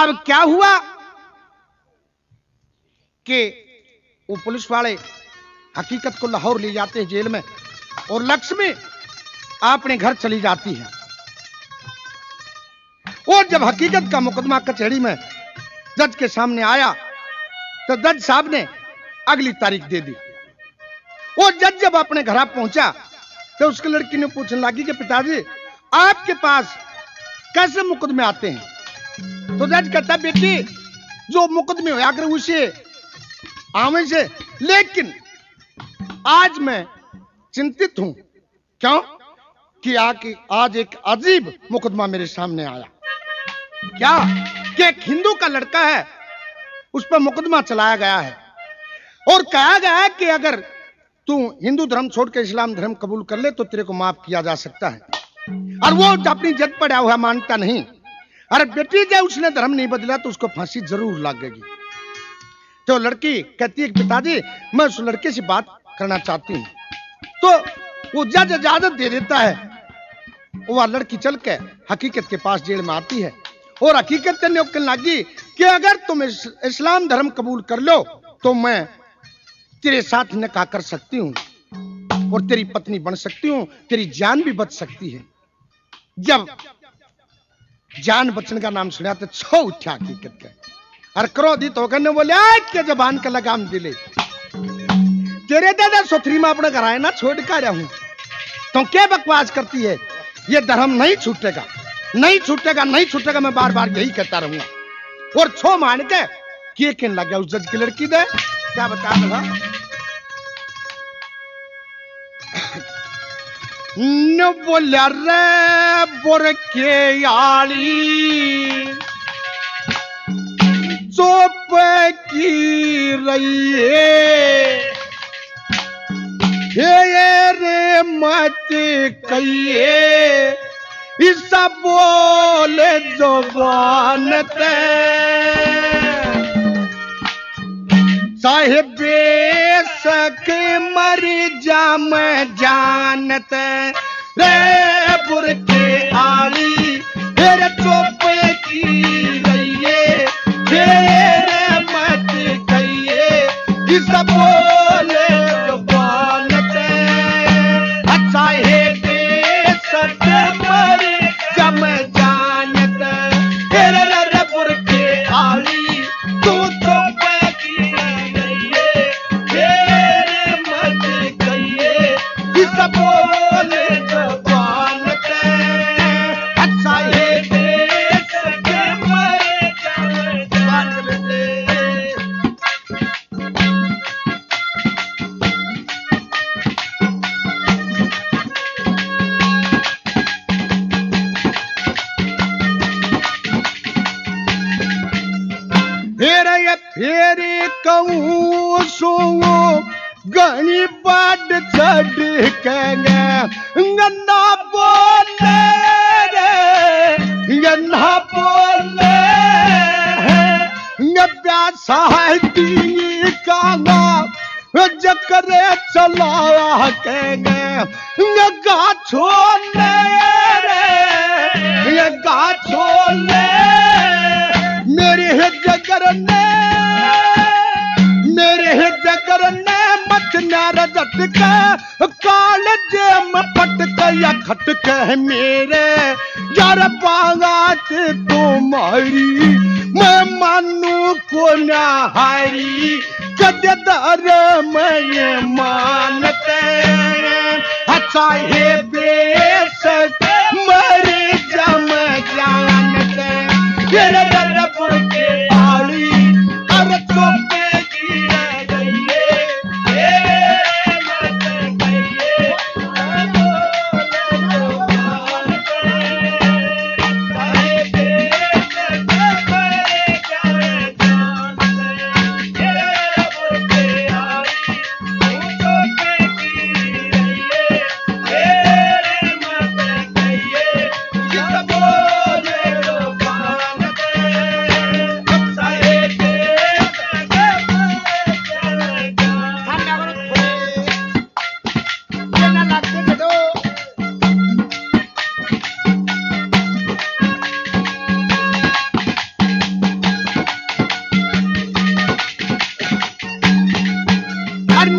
अब क्या हुआ कि वो पुलिस वाले हकीकत को लाहौर ले जाते हैं जेल में, और लक्ष्मी अपने घर चली जाती है। और जब हकीकत का मुकदमा कचहरी में जज के सामने आया तो जज साहब ने अगली तारीख दे दी। और जज जब अपने घर पहुंचा तो उसकी लड़की ने पूछने लगी कि पिताजी आपके पास कैसे मुकदमे आते हैं? तो जज कहता बेटी जो मुकदमे होया करे उसे आवे से, लेकिन आज मैं चिंतित हूं। क्यों? कि आज एक अजीब मुकदमा मेरे सामने आया। क्या? कि एक हिंदू का लड़का है, उस पर मुकदमा चलाया गया है और कहा गया है कि अगर तू हिंदू धर्म छोड़ के इस्लाम धर्म कबूल कर ले तो तेरे को माफ किया जा सकता है। और वो अपनी जद पड़ा हुआ मानता नहीं। अरे बेटी जब उसने धर्म नहीं बदला तो उसको फांसी जरूर लगेगी। तो लड़की कहती है पिताजी मैं उस लड़के से बात करना चाहती हूं। तो वो जज इजाजत दे देता है। वह लड़की चल के हकीकत के पास जेल में आती है और हकीकत ने कहने लगी कि अगर तुम इस्लाम धर्म कबूल कर लो तो मैं तेरे साथ निकाह कर सकती हूं और तेरी पत्नी बन सकती हूं, तेरी जान भी बच सकती है। जब जान बचने का नाम सुना तो छो उठा हकीकत का और क्रोधित होकर ने बोले के जबान का लगाम दिले, तेरे दादा सोथरी में अपने घर आए ना छोड़ कर रहूं तो क्या बकवास करती है? ये धर्म नहीं छूटेगा, नहीं छूटेगा, नहीं छूटेगा। मैं बार बार यही कहता रहूंगा। और छो मान के कहने लग गया उस जज की लड़की दे। क्या बता रहा न बोलिया रे बोर के आली चुप की रही है रे मत कहिए इसा बोले जुबान ते साहिब बेशक मर जा मैं जानत रे बुरके आली तेरे चुप की रहिए तेरे मत कहिए इस बोले जुबान ते अच्छा है बेशक मर जा मैं जानत तेरे रे बुरके आली तू चुप फेरे कहूँ सो गणी बड चढ़ के गन्ना बोले रे गन्ना बोले साहिती का जकरे चला के गा छोले रे गा छोले मेरे जगर ने मचनार झटका कालज में पटका या खटका है मेरे यार बागात तुम्हारी मैं मानू को ना हारी कदर मैं मानते अच्छा है बेशक मर जम जानते तेरे दरपुर के आली अरे चुपे की रह गई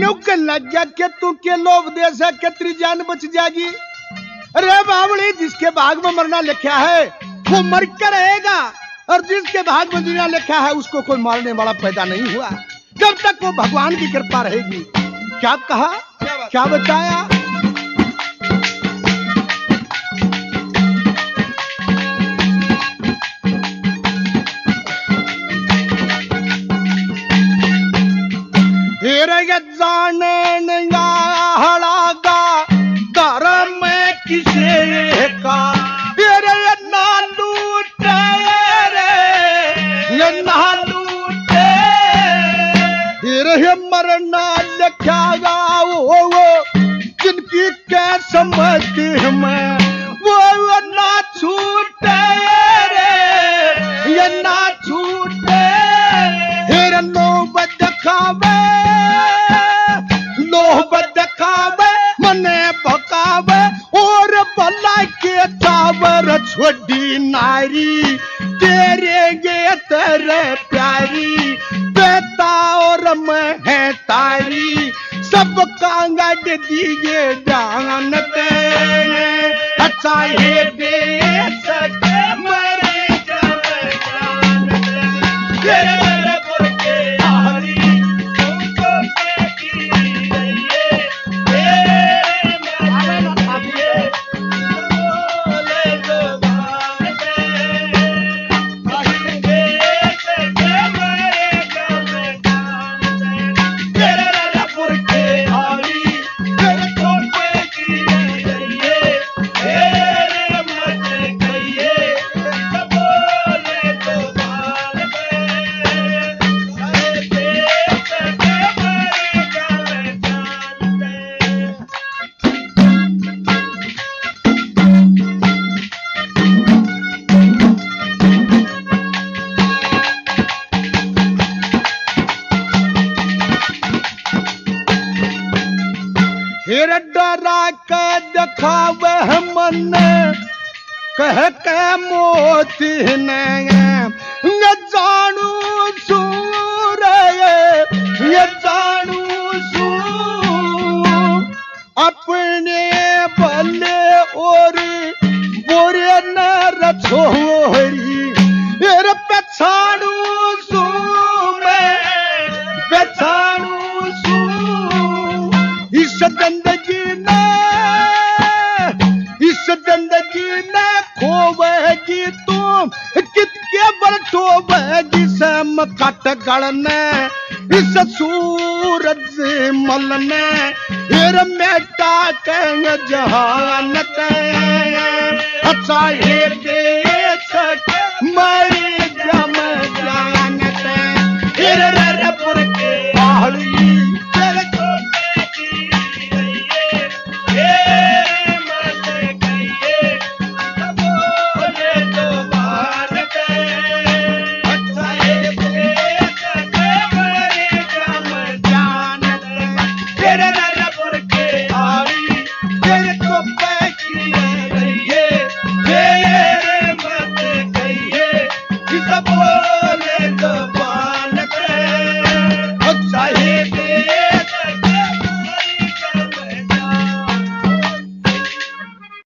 यूं कह लग गया कि तू के लोभ दे से कि तेरी जान बच जाएगी। अरे बावली, जिसके भाग में मरना लिखा है वो मर कर रहेगा, और जिसके भाग में दुनिया लिखा है उसको कोई मारने वाला पैदा नहीं हुआ। जब तक वो भगवान की कृपा रहेगी। क्या कहा, क्या बताया? जाने हड़ागा घर में किसे का ना लूटे रे ना लूटे मरना लिखागा वो जिनकी क्या समझती हमें वो ना छूटे रे ये ना छूटे। फिर लोभ दिखावे मने भकावे और भला के चावर छोड़ी नारी तेरे गे तेरे प्यारी बेटा और मैं है तारी सब कांगा दिए जानते अच्छा है दे सके मरे डरा के दिखावे मन कह के मोती न जानू सूर ये जानू सू अपने भले और बुरे न रछोरी पछाड़ू सू मैं पछाड़ू सू इस जिंदगी ने खोवेगी तुम कितके बरठोवेगी सम कट गड़ने इस सूरज मलने फिर मेटा कहेंगे जहान अच्छा है